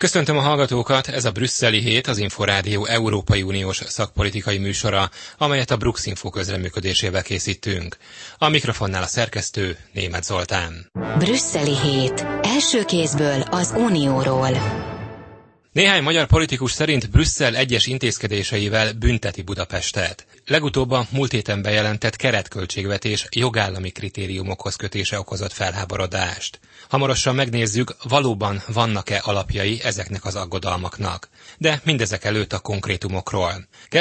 Köszöntöm a hallgatókat, ez a Brüsszeli Hét, az Inforádió Európai Uniós szakpolitikai műsora, amelyet a Bruxinfo közreműködésével készítünk. A mikrofonnál a szerkesztő Németh Zoltán. Brüsszeli Hét. Első kézből az Unióról. Néhány magyar politikus szerint Brüsszel egyes intézkedéseivel bünteti Budapestet. Legutóbb a múlt héten bejelentett keretköltségvetés jogállami kritériumokhoz kötése okozott felháborodást. Hamarosan megnézzük, valóban vannak-e alapjai ezeknek az aggodalmaknak. De mindezek előtt a konkrétumokról.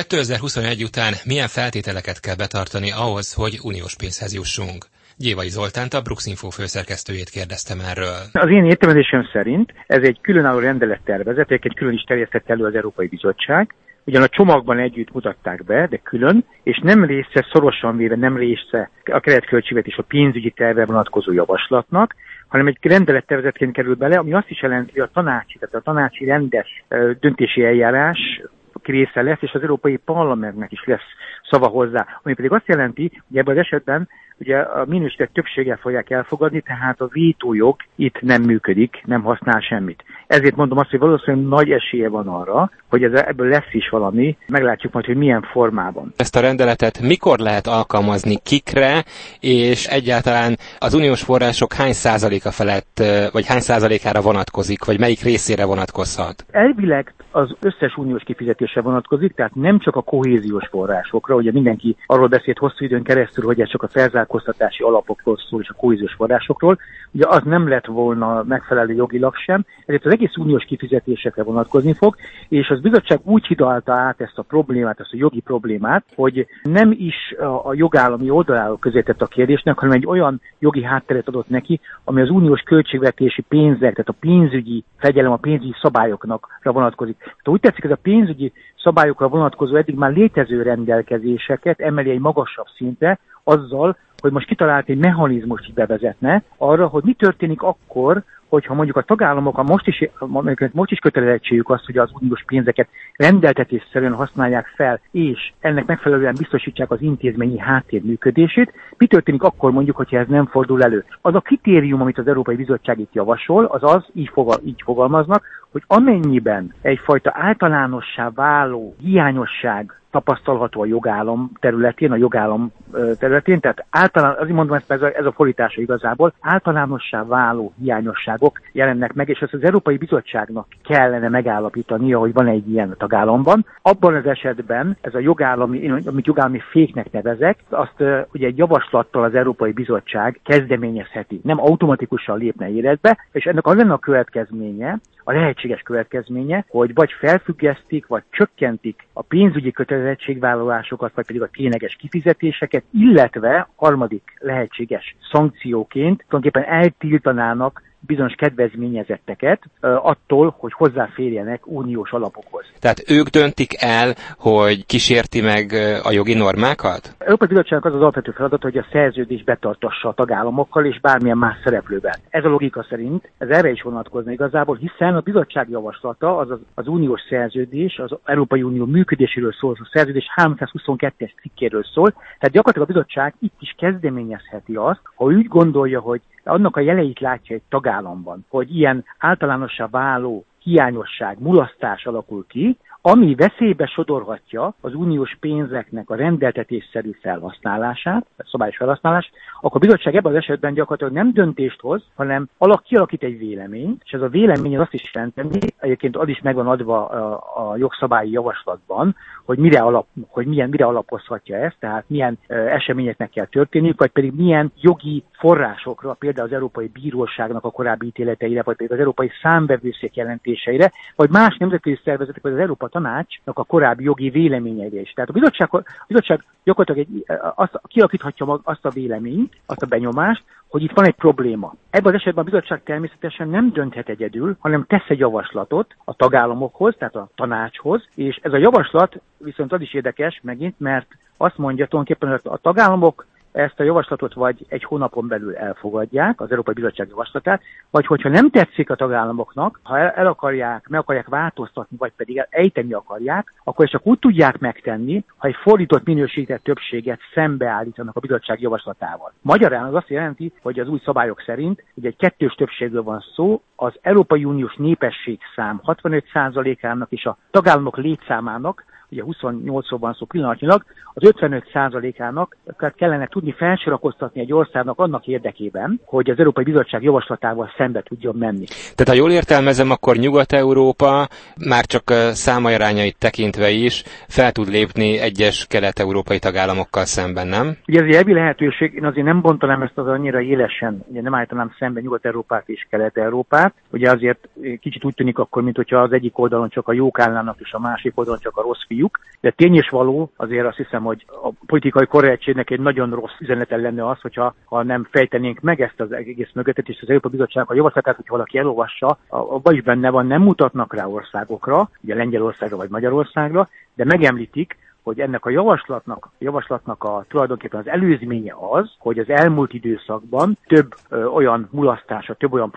2021 után milyen feltételeket kell betartani ahhoz, hogy uniós pénzhez jussunk? Gyévai Zoltánt, a Bruxinfo főszerkesztőjét kérdeztem erről. Az én értelmezésem szerint ez egy különálló rendelettervezet, egy külön is terjesztett elő az Európai Bizottság. Ugyan a csomagban együtt mutatták be, de külön, és nem része, szorosan véve nem része a keretköltségvetés a pénzügyi tervre vonatkozó javaslatnak, hanem egy rendelettervezetként kerül bele, ami azt is jelenti, hogy a tanácsi rendes döntési eljárás része lesz, és az Európai Parlamentnek is lesz szava hozzá. Ami pedig azt jelenti, hogy ebben az esetben ugye a minősített többséggel fogják elfogadni, tehát a vétójog itt nem működik, nem használ semmit. Ezért mondom azt, hogy valószínűleg nagy esélye van arra, hogy ebből lesz is valami, meglátjuk majd, hogy milyen formában. Ezt a rendeletet mikor lehet alkalmazni, kikre, és egyáltalán az uniós források hány százaléka felett, vagy hány százalékára vonatkozik, vagy melyik részére vonatkozhat? Elvileg az összes uniós kifizetésre vonatkozik, tehát nem csak a kohéziós forrásokra, ugye mindenki arról beszélt hosszú időn keresztül, hogy ez csak a felzárkóztatási alapokról szól és a kohéziós forrásokról, ugye az nem lett volna megfelelő jogilag sem, ezért az egész uniós kifizetésekre vonatkozni fog, és az bizottság úgy hidalta át ezt a problémát, ezt a jogi problémát, hogy nem is a jogállami oldaláról közé tett a kérdésnek, hanem egy olyan jogi hátteret adott neki, ami az uniós költségvetési pénzek, tehát a pénzügyi fegyelem, a pénzügyi szabályokra vonatkozik. Tehát úgy tetszik, ez a pénzügyi szabályokra vonatkozó eddig már létező rendelkezéseket emeli egy magasabb szintre, azzal, hogy most kitalált egy mechanizmust bevezetne arra, hogy mi történik akkor, hogyha mondjuk a tagállamok most is kötelezettségük az, hogy az uniós pénzeket rendeltetésszerűen használják fel, és ennek megfelelően biztosítsák az intézményi háttér működését, mi történik akkor mondjuk, hogyha ez nem fordul elő. Az a kritérium, amit az Európai Bizottság itt javasol, az így fogalmaznak, hogy amennyiben egyfajta általánossá váló hiányosság tapasztalható a jogállam területén, tehát azért mondom ezt, ez a fordítása igazából, általánossá váló hiányosságok jelennek meg, és ezt az Európai Bizottságnak kellene megállapítania, hogy van egy ilyen tagállamban. Abban az esetben ez a amit jogállami féknek nevezek, azt ugye egy javaslattal az Európai Bizottság kezdeményezheti, nem automatikusan lépne életbe, és ennek az lenne a következménye, a lehetséges következménye, hogy vagy felfüggesztik, vagy csökkentik a pénzügyi kötelezettségvállalásokat, vagy pedig a tényleges kifizetéseket, illetve harmadik lehetséges szankcióként tulajdonképpen eltiltanának bizonyos kedvezményezetteket attól, hogy hozzáférjenek uniós alapokhoz. Tehát ők döntik el, hogy kísérti meg a jogi normákat? Az Európai Bizottságnak az az alapvető feladat, hogy a szerződést betartassa a tagállamokkal és bármilyen más szereplővel. Ez a logika szerint, ez erre is vonatkozna igazából, hiszen a bizottság javaslata, az uniós szerződés, az Európai Unió működéséről szól, a szerződés 322-es cikkéről szól, tehát gyakorlatilag a bizottság itt is kezdeményezheti azt, ha úgy gondolja, hogy annak a jeleit látja egy tagállamban, hogy ilyen általánossá váló hiányosság, mulasztás alakul ki, ami veszélybe sodorhatja az uniós pénzeknek a rendeltetésszerű felhasználását, a szabályos felhasználás, akkor a bizottság ebben az esetben gyakorlatilag nem döntést hoz, hanem kialakít egy véleményt, és ez a vélemény az azt is jelenteni, egyébként az is megvan adva a jogszabályi javaslatban, hogy mire alapozhatja ezt, tehát milyen eseményeknek kell történniük, vagy pedig milyen jogi forrásokra, például az Európai Bíróságnak a korábbi ítéleteire, vagy pedig az Európai Számvevőszék jelentéseire, vagy más nemzetközi szervezetek, vagy az Európa Tanácsnak a korábbi jogi véleményeire is. Tehát a bizottság gyakorlatilag kialakíthatja azt a véleményt, azt a benyomást, hogy itt van egy probléma. Ebben az esetben a bizottság természetesen nem dönthet egyedül, hanem tesz egy javaslatot a tagállamokhoz, tehát a tanácshoz, és ez a javaslat viszont az is érdekes megint, mert azt mondja tulajdonképpen, hogy a tagállamok ezt a javaslatot vagy egy hónapon belül elfogadják, az Európai Bizottság javaslatát, vagy hogyha nem tetszik a tagállamoknak, ha meg akarják változtatni, vagy pedig ejteni akarják, akkor ezt csak úgy tudják megtenni, ha egy fordított minősített többséget szembeállítanak a bizottság javaslatával. Magyarán az azt jelenti, hogy az új szabályok szerint ugye egy kettős többségről van szó, az Európai Uniós népességszám 65%-ának és a tagállamok létszámának, ugye 28-ról van szó pillanatnyilag, az 55%-ának kellene tudni felsorakoztatni egy országnak annak érdekében, hogy az Európai Bizottság javaslatával szembe tudjon menni. Tehát ha jól értelmezem, akkor Nyugat-Európa már csak számarányait tekintve is fel tud lépni egyes kelet-európai tagállamokkal szemben, nem? Ugye ez egy elvi lehetőség, én azért nem bontanám ezt az annyira élesen, ugye nem állítanám szembe Nyugat-Európát és Kelet-Európát, ugye azért kicsit úgy tűnik akkor, mint hogyha az egyik oldalon csak a jók állnának és a másik oldalon csak a rossz fiúk, de tény és való, azért azt hiszem, hogy a politikai korrektségnek egy nagyon rossz üzenete lenne az, hogyha nem fejtenénk meg ezt az egész mögöttet, és az Európai Bizottságnak a javaslatát, hogyha valaki elolvassa, abban is benne van, nem mutatnak rá országokra, ugye Lengyelországra vagy Magyarországra, de megemlítik, hogy ennek a javaslatnak tulajdonképpen az előzménye az, hogy az elmúlt időszakban több olyan mulasztása, több olyan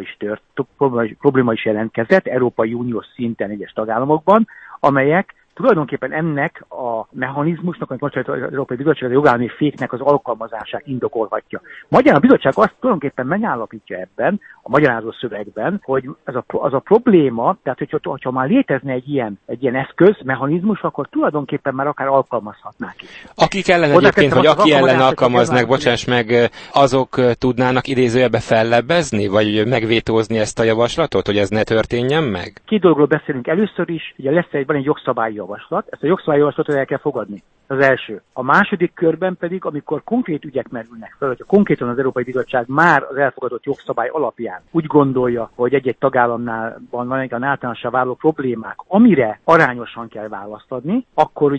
probléma is jelentkezett Európai Uniós szinten egyes tagállamokban, amelyek tulajdonképpen ennek a mechanizmusnak, amit most az Európai Bizottság, a jogállami féknek az alkalmazását indokolhatja. Magyarán a bizottság azt tulajdonképpen megállapítja ebben, a magyarázó szövegben, hogy az a probléma, tehát hogyha már létezne egy ilyen eszköz, mechanizmus, akkor tulajdonképpen már akár alkalmazhatnák is. Akik ellen egyébként, hogy aki ellen alkalmaznak, bocsáss meg, azok tudnának idézőjelbe fellebbezni, vagy megvétózni ezt a javaslatot, hogy ez ne történjen meg? Két dologról beszélünk először is, ugye van egy jogszabályjavaslat, ezt a jogszabályjavaslatot el kell fogadni. Az első. A második körben pedig, amikor konkrét ügyek merülnek fel, hogyha konkrétan az Európai Bizottság már az elfogadott jogszabály alapján úgy gondolja, hogy egy-egy tagállamnál van általánossá váló problémák, amire arányosan kell választ adni, akkor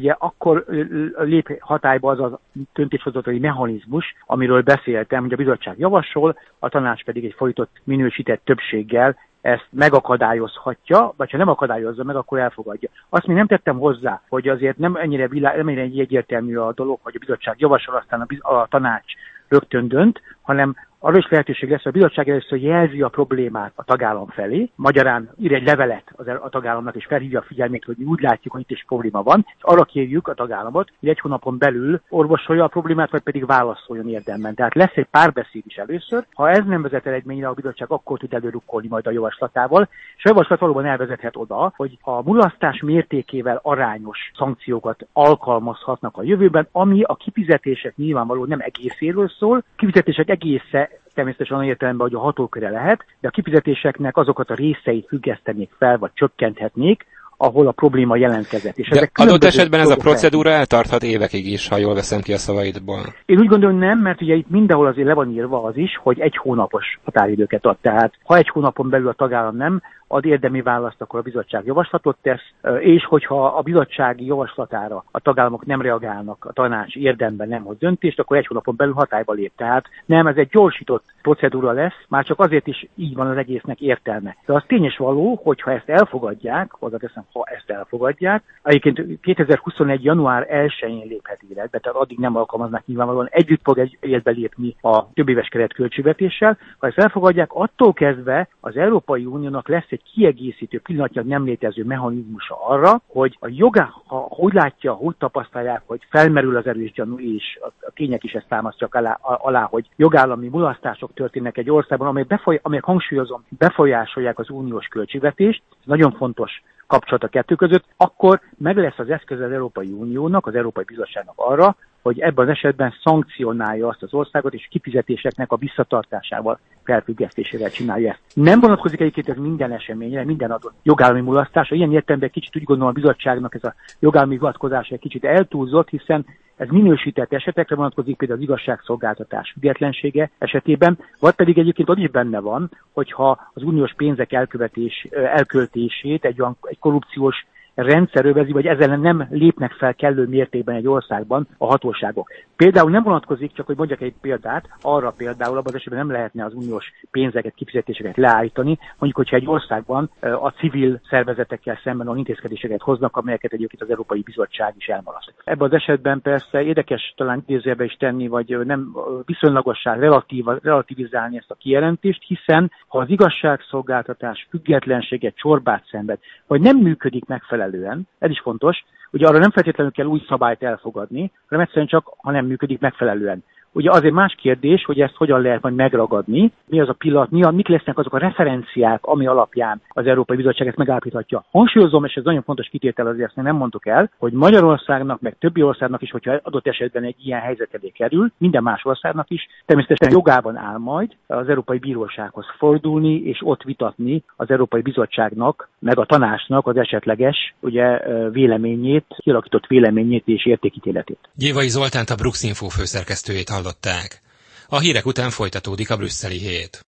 lép hatályba az a döntéshozatali mechanizmus, amiről beszéltem, hogy a bizottság javasol, a tanács pedig egy fordított minősített többséggel ezt megakadályozhatja, vagy ha nem akadályozza meg, akkor elfogadja. Azt még nem tettem hozzá, hogy azért nem ennyire egyértelmű a dolog, hogy a bizottság javasol, aztán a tanács rögtön dönt, hanem arra is lehetőség lesz, hogy a bizottság először jelzi a problémát a tagállam felé, magyarán ír egy levelet a tagállamnak, és felhívja a figyelmét, hogy mi úgy látjuk, hogy itt is probléma van, és arra kérjük a tagállamot, hogy egy hónapon belül orvosolja a problémát, vagy pedig válaszoljon érdemben. Tehát lesz egy párbeszéd is először. Ha ez nem vezet eredményre, a bizottság akkor tud előrukkolni majd a javaslatával, és a javaslat valóban elvezethet oda, hogy a mulasztás mértékével arányos szankciókat alkalmazhatnak a jövőben, ami a kifizetések nyilvánvalóan nem egészéről szól, kifizetések egésze természetesen olyan értelemben, hogy a hatóköre lehet, de a kifizetéseknek azokat a részeit függesztenék fel, vagy csökkenthetnék, ahol a probléma jelentkezett. És de adott esetben ez a procedúra eltarthat évekig is, ha jól veszem ki a szavaidból. Én úgy gondolom nem, mert ugye itt mindenhol azért le van írva az is, hogy egy hónapos határidőket ad. Tehát ha egy hónapon belül a tagállam nem ad érdemi választ, akkor a bizottság javaslatot tesz, és hogyha a bizottsági javaslatára a tagállamok nem reagálnak, a tanács érdemben nem hoz döntést, akkor egy hónapon belül hatályba lép. Tehát nem, ez egy gyorsított procedúra lesz, már csak azért is így van az egésznek értelme. De az tény és való, hogy ha ezt elfogadják, hozzáteszem, ha ezt elfogadják, egyébként 2021. január 1-én léphet életbe, tehát addig nem alkalmaznak nyilvánvalóan, együtt fog életbe lépni a többéves keretköltségvetéssel. Ha ezt elfogadják, attól kezdve az Európai Uniónak lesz egy kiegészítő, pillanatnyilag nem létező mechanizmusa arra, hogy hogy látja, hogy tapasztalják, hogy felmerül az erős gyanú, és a tények is ezt támasztják alá, hogy jogállami mulasztások történnek egy országban, amelyek hangsúlyozom, befolyásolják az uniós költségvetést, ez nagyon fontos kapcsolat a kettő között, akkor meg lesz az eszköz az Európai Uniónak, az Európai Bizottságnak arra, hogy ebben az esetben szankcionálja azt az országot, és kifizetéseknek a visszatartásával, felfüggesztésével csinálja ezt. Nem vonatkozik egyébként ez minden eseményre, minden adott jogállami mulasztásra. Ilyen értelemben kicsit úgy gondolom a bizottságnak ez a jogállami hivatkozása egy kicsit eltúlzott, hiszen ez minősített esetekre vonatkozik, például az igazságszolgáltatás függetlensége esetében, vagy pedig egyébként ott is benne van, hogyha az uniós pénzek elköltését egy korrupciós rendszerövezi, vagy ezzel nem lépnek fel kellő mértékben egy országban a hatóságok. Például nem vonatkozik, csak hogy mondjak egy példát, arra például abban az esetben nem lehetne az uniós pénzeket, kifizetéseket leállítani, mondjuk, hogyha egy országban a civil szervezetekkel szemben olyan intézkedéseket hoznak, amelyeket egyébként az Európai Bizottság is elmaraszt. Ebben az esetben persze érdekes talán idézőjelbe is tenni, vagy nem viszonylagosság relativizálni ezt a kijelentést, hiszen ha az igazságszolgáltatás függetlensége csorbát szenved, vagy nem működik megfelelően, ez is fontos, ugye arra nem feltétlenül kell új szabályt elfogadni, hanem egyszerűen csak, ha nem működik megfelelően. Ugye azért más kérdés, hogy ezt hogyan lehet majd megragadni, mi az a pillanat, mik lesznek azok a referenciák, ami alapján az Európai Bizottság ezt megállapíthatja. Hangsúlyozom, és ez nagyon fontos kitétel, azért ezt nem mondtuk el, hogy Magyarországnak, meg többi országnak is, hogyha adott esetben egy ilyen helyzet elé kerül, minden más országnak is, természetesen jogában áll majd az Európai Bírósághoz fordulni, és ott vitatni az Európai Bizottságnak, meg a tanácsnak az esetleges véleményét, kialakított véleményét és értékítéletét. Gyévai Zoltánt, a Brux Info főszerkesztőjét hallották. A hírek után folytatódik a brüsszeli hét.